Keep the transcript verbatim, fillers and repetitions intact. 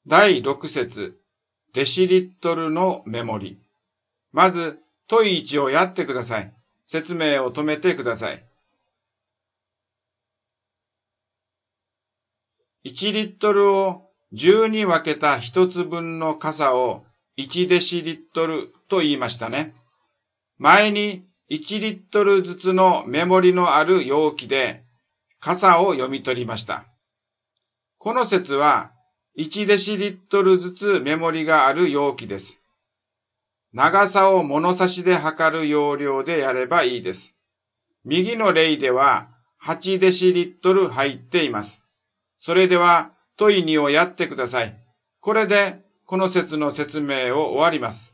だいろく節、デシリットルのメモリ。まず、問いいちをやってください。説明を止めてください。いちリットルをじゅうに分けたひとつぶんの傘をいちデシリットルと言いましたね。前にいちリットルずつのメモリのある容器で傘を読み取りました。この説はいちデシリットルずつメモリがある容器です。長さを物差しで測る要領でやればいいです。右の例でははちデシリットル入っています。それでは問いにをやってください。これでこの説の説明を終わります。